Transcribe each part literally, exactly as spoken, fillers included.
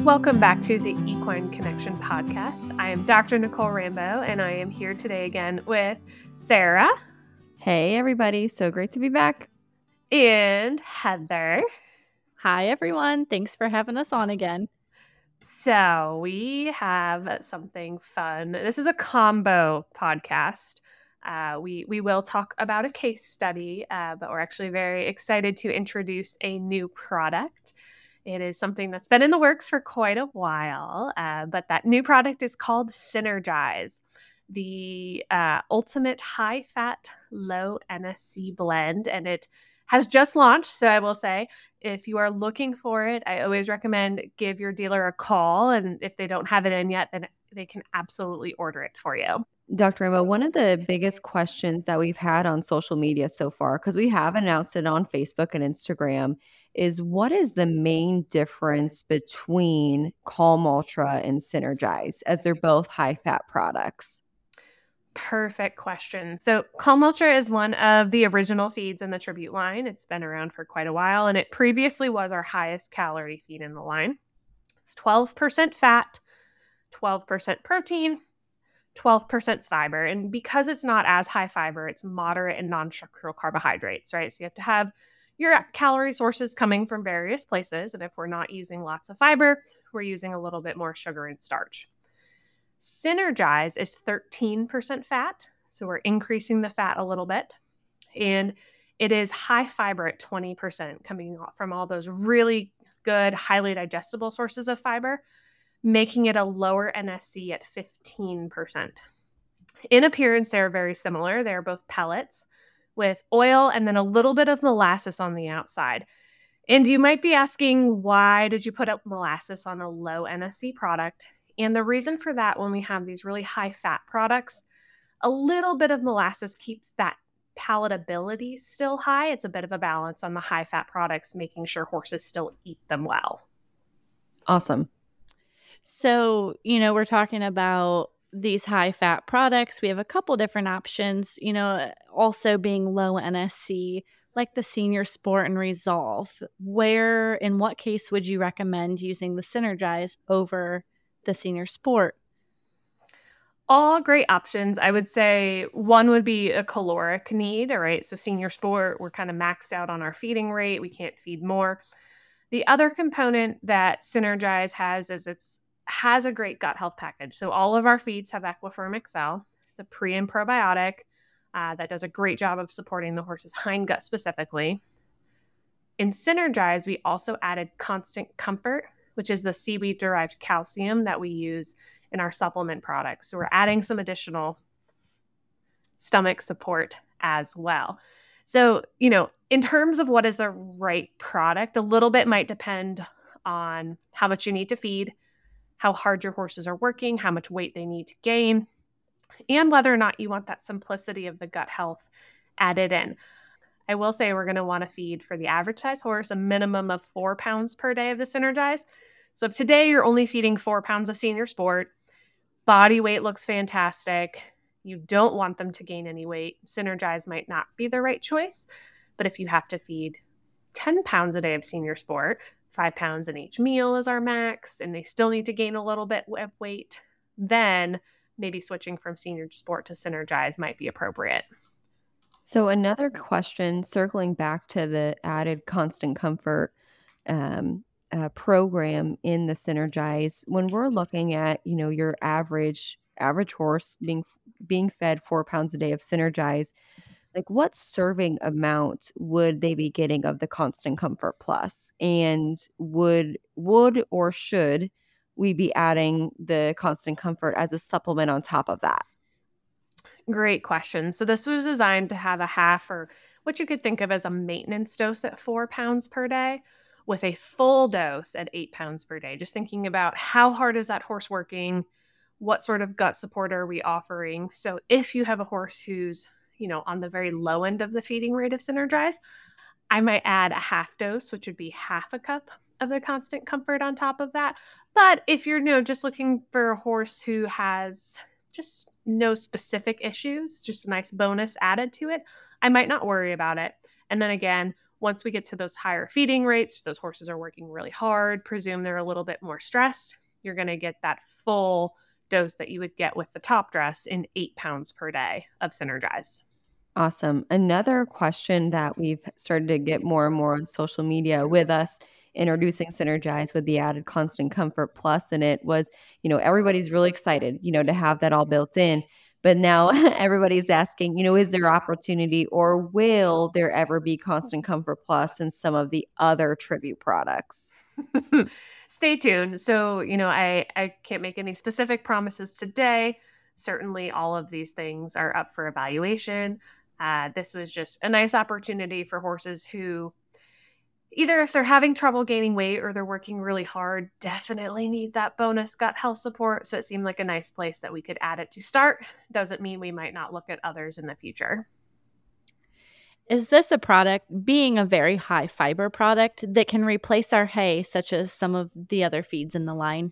Welcome back to the Equine Connection podcast. I am Doctor Nicole Rambo, and I am here today again with Sarah. Hey, everybody. So great to be back. And Heather. Hi, everyone. Thanks for having us on again. So we have something fun. This is a combo podcast. Uh, we, we will talk about a case study, uh, but we're actually very excited to introduce a new product. It is something that's been in the works for quite a while, uh, but that new product is called Synergize, the uh, ultimate high-fat, low-N S C blend, and it has just launched. So I will say, if you are looking for it, I always recommend give your dealer a call, and if they don't have it in yet, then they can absolutely order it for you. Doctor Rambo, one of the biggest questions that we've had on social media so far, because we have announced it on Facebook and Instagram, is what is the main difference between Calm Ultra and Synergize, as they're both high-fat products? Perfect question. So Calm Ultra is one of the original feeds in the Tribute line. It's been around for quite a while, and it previously was our highest calorie feed in the line. It's twelve percent fat, twelve percent protein, twelve percent fiber. And because it's not as high fiber, it's moderate and non-structural carbohydrates, right? So you have to have your calorie sources coming from various places. And if we're not using lots of fiber, we're using a little bit more sugar and starch. Synergize is thirteen percent fat, so we're increasing the fat a little bit. And it is high fiber at twenty percent, coming from all those really good, highly digestible sources of fiber, making it a lower N S C at fifteen percent. In appearance, they're very similar. They're both pellets with oil and then a little bit of molasses on the outside. And you might be asking, why did you put up molasses on a low N S C product? And the reason for that, when we have these really high fat products, a little bit of molasses keeps that palatability still high. It's a bit of a balance on the high fat products, making sure horses still eat them well. Awesome. So, you know, we're talking about these high fat products. We have a couple different options, you know, also being low N S C, like the Senior Sport and Resolve. Where, in what case would you recommend using the Synergize over the Senior Sport? All great options. I would say one would be a caloric need, all right? So Senior Sport, we're kind of maxed out on our feeding rate. We can't feed more. The other component that Synergize has is it's has a great gut health package. So all of our feeds have Equifirm Excel. It's a pre and probiotic uh, that does a great job of supporting the horse's hindgut specifically. In Synergize, we also added Constant Comfort, which is the seaweed-derived calcium that we use in our supplement products. So we're adding some additional stomach support as well. So, you know, in terms of what is the right product, a little bit might depend on how much you need to feed, how hard your horses are working, how much weight they need to gain, and whether or not you want that simplicity of the gut health added in. I will say we're going to want to feed for the average size horse a minimum of four pounds per day of the Synergize. So if today you're only feeding four pounds of Senior Sport, body weight looks fantastic, you don't want them to gain any weight, Synergize might not be the right choice. But if you have to feed ten pounds a day of Senior Sport, five pounds in each meal is our max, and they still need to gain a little bit of weight, then maybe switching from Senior Sport to Synergize might be appropriate. So another question, circling back to the added Constant Comfort um, uh, program in the Synergize, when we're looking at, you know, your average average horse being being fed four pounds a day of Synergize, like what serving amount would they be getting of the Constant Comfort Plus? And would would or should we be adding the Constant Comfort as a supplement on top of that? Great question. So this was designed to have a half, or what you could think of as a maintenance dose at four pounds per day with a full dose at eight pounds per day. Just thinking about how hard is that horse working? What sort of gut support are we offering? So if you have a horse who's, you know, on the very low end of the feeding rate of Synergize, I might add a half dose, which would be half a cup of the Constant Comfort on top of that. But if you're, you know, just looking for a horse who has just no specific issues, just a nice bonus added to it, I might not worry about it. And then again, Once we get to those higher feeding rates, those horses are working really hard, presume they're a little bit more stressed, you're going to get that full dose that you would get with the top dress in eight pounds per day of Synergize. Awesome. Another question that we've started to get more and more on social media with us introducing Synergize with the added Constant Comfort Plus in it was, you know, everybody's really excited, you know, to have that all built in. But now everybody's asking, you know, is there opportunity or will there ever be Constant Comfort Plus in some of the other Tribute products? Stay tuned. So, you know, I, I can't make any specific promises today. Certainly all of these things are up for evaluation. Uh, this was just a nice opportunity for horses who either if they're having trouble gaining weight or they're working really hard, definitely need that bonus gut health support. So it seemed like a nice place that we could add it to start. Doesn't mean we might not look at others in the future. Is this a product, being a very high fiber product, that can replace our hay, such as some of the other feeds in the line?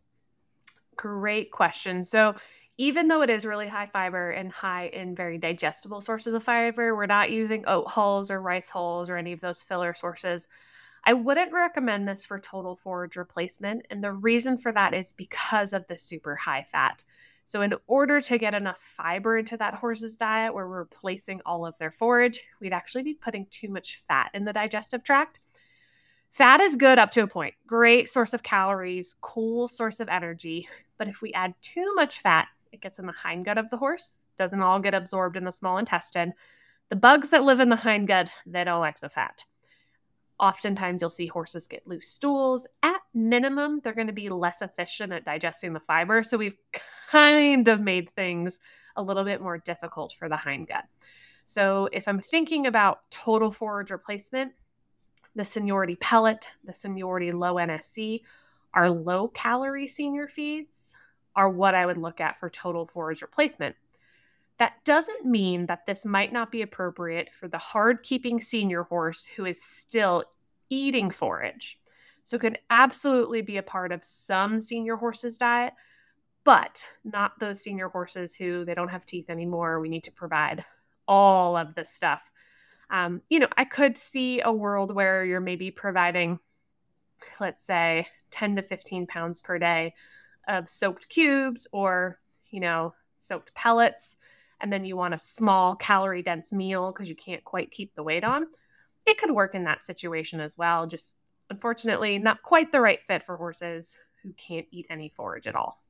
Great question. So even though it is really high fiber and high in very digestible sources of fiber, we're not using oat hulls or rice hulls or any of those filler sources. I wouldn't recommend this for total forage replacement. And the reason for that is because of the super high fat. So in order to get enough fiber into that horse's diet where we're replacing all of their forage, we'd actually be putting too much fat in the digestive tract. Fat is good up to a point. Great source of calories, cool source of energy. But if we add too much fat, it gets in the hindgut of the horse, doesn't all get absorbed in the small intestine. The bugs that live in the hindgut, they don't like the fat. Oftentimes you'll see horses get loose stools. At minimum, they're going to be less efficient at digesting the fiber. So we've kind of made things a little bit more difficult for the hindgut. So if I'm thinking about total forage replacement, the Seniority Pellet, the Seniority Low N S C, our low calorie senior feeds are what I would look at for total forage replacement. That doesn't mean that this might not be appropriate for the hard-keeping senior horse who is still eating forage. So it could absolutely be a part of some senior horses' diet, but not those senior horses who they don't have teeth anymore. We need to provide all of this stuff. Um, you know, I could see a world where you're maybe providing, let's say, ten to fifteen pounds per day of soaked cubes or, you know, soaked pellets, and then you want a small calorie dense meal because you can't quite keep the weight on. It could work in that situation as well. Just unfortunately, not quite the right fit for horses who can't eat any forage at all.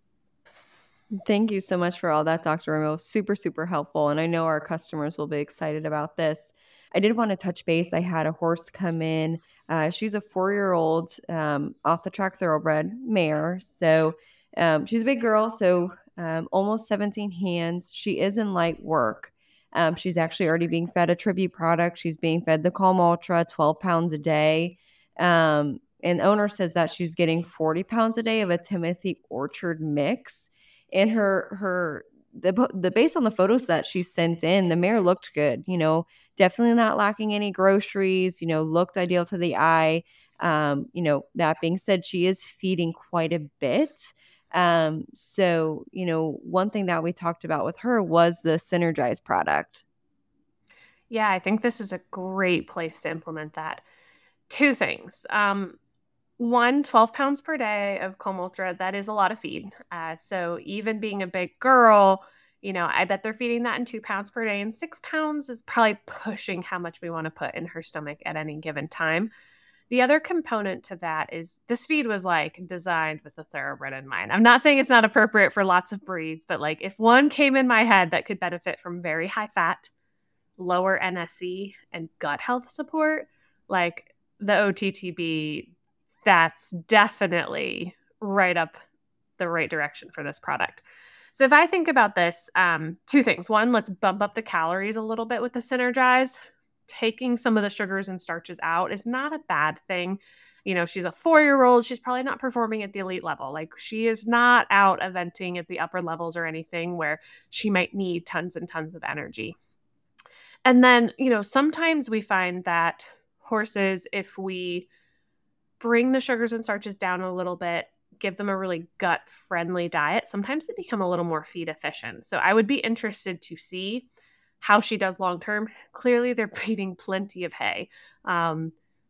Thank you so much for all that, Doctor Ramo. Super, super helpful. And I know our customers will be excited about this. I did want to touch base. I had a horse come in. Uh, she's a four-year-old um, off-the-track thoroughbred mare. So um, she's a big girl, so um, almost seventeen hands. She is in light work. Um, she's actually already being fed a Tribute product. She's being fed the Calm Ultra, twelve pounds a day. Um, and owner says that she's getting forty pounds a day of a Timothy Orchard mix. And her, her, the, the based on the photos that she sent in, the mare looked good, you know, definitely not lacking any groceries, you know, looked ideal to the eye. Um, you know, that being said, she is feeding quite a bit. Um, so, you know, one thing that we talked about with her was the Synergize product. Yeah, I think this is a great place to implement that. Two things. Um, one, twelve pounds per day of Calm Ultra, that is a lot of feed. Uh, so even being a big girl, you know, I bet they're feeding that in two pounds per day, and six pounds is probably pushing how much we want to put in her stomach at any given time. The other component to that is this feed was like designed with the thoroughbred in mind. I'm not saying it's not appropriate for lots of breeds, but like if one came in my head that could benefit from very high fat, lower N S C, and gut health support, like the O T T B, that's definitely right up the right direction for this product. So if I think about this, um, two things. One, let's bump up the calories a little bit with the Synergize. Taking some of the sugars and starches out is not a bad thing. You know, she's a four-year-old. She's probably not performing at the elite level. Like she is not out eventing at the upper levels or anything where she might need tons and tons of energy. And then, you know, sometimes we find that horses, if we bring the sugars and starches down a little bit, give them a really gut-friendly diet, sometimes they become a little more feed efficient. So I would be interested to see how she does long-term. Clearly, they're eating plenty of hay. Um,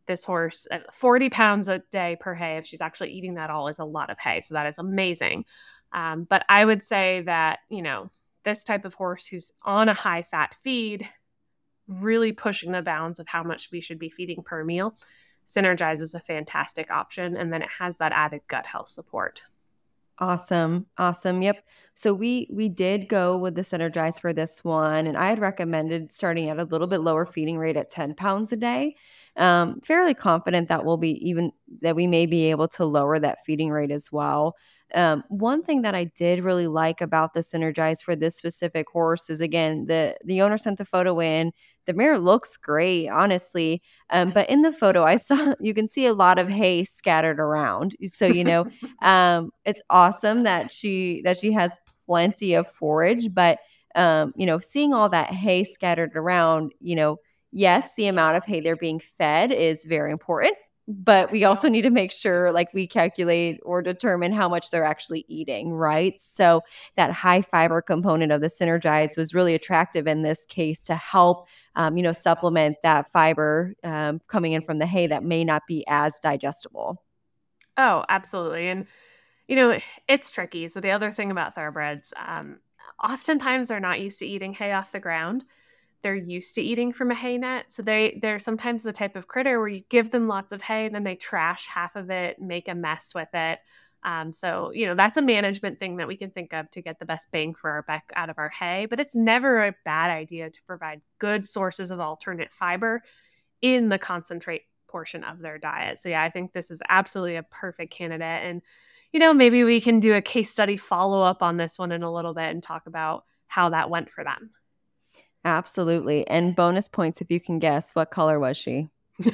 this horse, uh, forty pounds a day per hay, if she's actually eating that all, is a lot of hay. So that is amazing. Um, but I would say that, you know, this type of horse who's on a high fat feed, really pushing the bounds of how much we should be feeding per meal, Synergize is a fantastic option. And then it has that added gut health support. Awesome. Awesome. Yep. So we we did go with the Synergize for this one, and I had recommended starting at a little bit lower feeding rate at ten pounds a day. Um, fairly confident that we'll be even that we may be able to lower that feeding rate as well. Um, one thing that I did really like about the Synergize for this specific horse is, again, the the owner sent the photo in. The mare looks great, honestly. Um, but in the photo, I saw you can see a lot of hay scattered around. So, you know, um, it's awesome that she that she has plenty of forage. But, um, you know, seeing all that hay scattered around, you know, yes, the amount of hay they're being fed is very important. But we also need to make sure, like, we calculate or determine how much they're actually eating, right? So that high fiber component of the Synergize was really attractive in this case to help, um, you know, supplement that fiber um, coming in from the hay that may not be as digestible. Oh, absolutely. And, you know, it's tricky. So the other thing about thoroughbreds, um, oftentimes they're not used to eating hay off the ground. They're used to eating from a hay net. So they, they're sometimes the type of critter where you give them lots of hay and then they trash half of it, make a mess with it. Um, so, you know, that's a management thing that we can think of to get the best bang for our buck out of our hay. But it's never a bad idea to provide good sources of alternate fiber in the concentrate portion of their diet. So yeah, I think this is absolutely a perfect candidate. And, you know, maybe we can do a case study follow up on this one in a little bit and talk about how that went for them. Absolutely. And bonus points if you can guess, what color was she?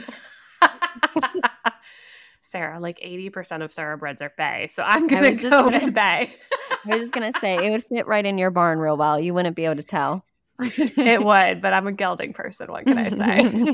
Sarah, like eighty percent of thoroughbreds are bay. So I'm going to go gonna, with bay. I was just going to say, it would fit right in your barn real well. You wouldn't be able to tell. It would, but I'm a gelding person. What can I say?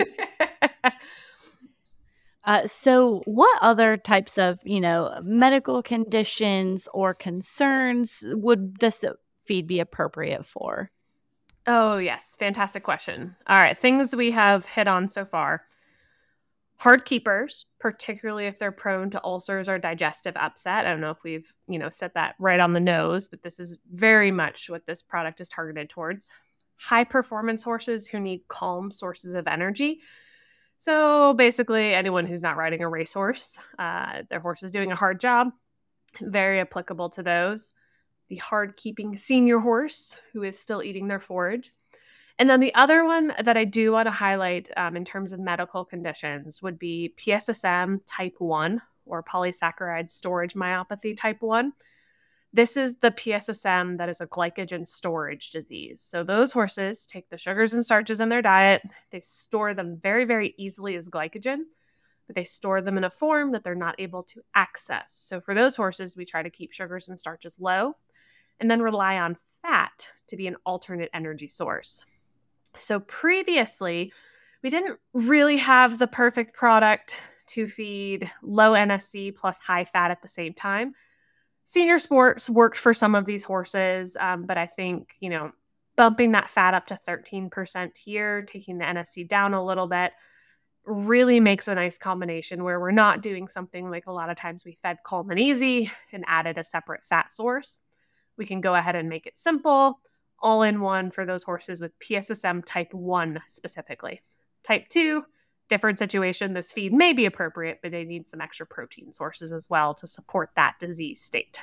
uh, so what other types of, you know, medical conditions or concerns would this feed be appropriate for? Oh, yes. Fantastic question. All right. Things we have hit on so far. Hard keepers, particularly if they're prone to ulcers or digestive upset. I don't know if we've, you know, set that right on the nose, but this is very much what this product is targeted towards. High performance horses who need calm sources of energy. So basically anyone who's not riding a racehorse, uh, their horse is doing a hard job, very applicable to those. The hard-keeping senior horse who is still eating their forage. And then the other one that I do want to highlight um, in terms of medical conditions would be P S S M type one or polysaccharide storage myopathy type one. This is the P S S M that is a glycogen storage disease. So those horses take the sugars and starches in their diet. They store them very, very easily as glycogen, but they store them in a form that they're not able to access. So for those horses, we try to keep sugars and starches low and then rely on fat to be an alternate energy source. So previously, we didn't really have the perfect product to feed low N S C plus high fat at the same time. Senior Sports worked for some of these horses, um, but I think, you know, bumping that fat up to thirteen percent here, taking the N S C down a little bit, really makes a nice combination where we're not doing something like a lot of times we fed Calm and Easy and added a separate fat source. We can go ahead and make it simple, all in one for those horses with P S S M type one specifically. Type two, different situation. This feed may be appropriate, but they need some extra protein sources as well to support that disease state.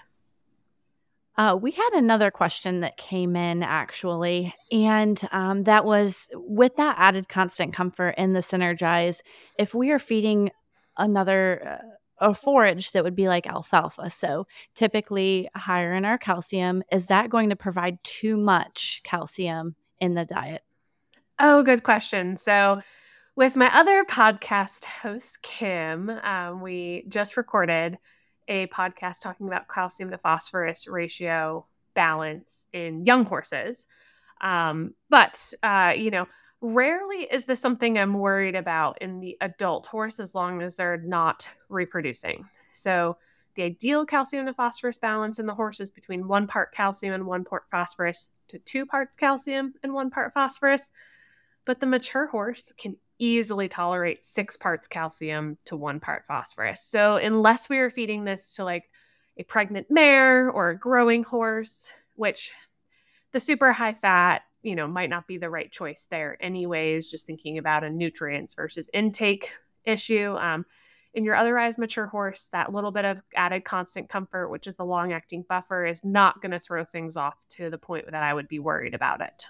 Uh, we had another question that came in, actually, and um, that was, with that added constant comfort in the Synergize, if we are feeding another uh, a forage that would be like alfalfa, so typically higher in our calcium, is that going to provide too much calcium in the diet? Oh, good question. So with my other podcast host, Kim, um, we just recorded a podcast talking about calcium to phosphorus ratio balance in young horses. Um, but, uh, you know, rarely is this something I'm worried about in the adult horse as long as they're not reproducing. So the ideal calcium to phosphorus balance in the horse is between one part calcium and one part phosphorus to two parts calcium and one part phosphorus. But the mature horse can easily tolerate six parts calcium to one part phosphorus. So unless we are feeding this to like a pregnant mare or a growing horse, which the super high fat, you know, might not be the right choice there anyways, just thinking about a nutrients versus intake issue. Um, in your otherwise mature horse, that little bit of added constant comfort, which is the long-acting buffer, is not going to throw things off to the point that I would be worried about it.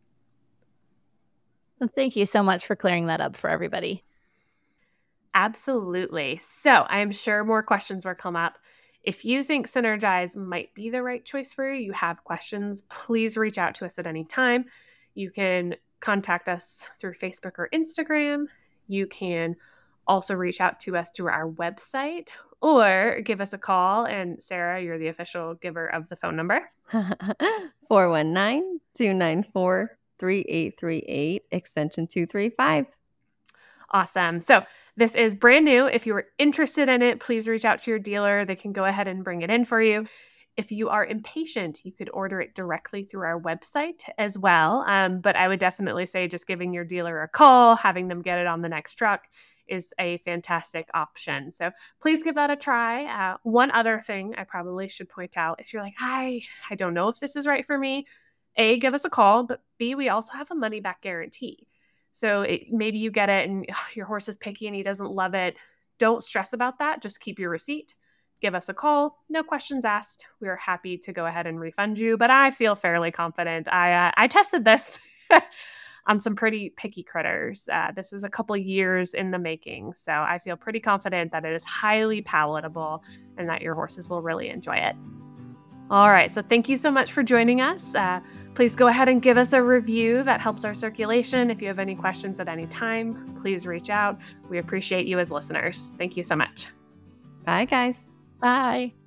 Well, thank you so much for clearing that up for everybody. Absolutely. So I'm sure more questions will come up. If you think Synergize might be the right choice for you, you have questions, please reach out to us at any time. You can contact us through Facebook or Instagram. You can also reach out to us through our website or give us a call. And Sarah, you're the official giver of the phone number. four one nine, two nine four, three eight three eight, extension two three five. Awesome. So this is brand new. If you are interested in it, please reach out to your dealer. They can go ahead and bring it in for you. If you are impatient, you could order it directly through our website as well. Um, but I would definitely say just giving your dealer a call, having them get it on the next truck is a fantastic option. So please give that a try. Uh, one other thing I probably should point out, if you're like, I, I don't know if this is right for me, A, give us a call, but B, we also have a money back guarantee. So it, maybe you get it and ugh, your horse is picky and he doesn't love it. Don't stress about that. Just keep your receipt. Give us a call. No questions asked. We are happy to go ahead and refund you, but I feel fairly confident. I uh, I tested this on some pretty picky critters. Uh, this is a couple years in the making, so I feel pretty confident that it is highly palatable and that your horses will really enjoy it. All right, so thank you so much for joining us. Uh, please go ahead and give us a review. That helps our circulation. If you have any questions at any time, please reach out. We appreciate you as listeners. Thank you so much. Bye, guys. Bye.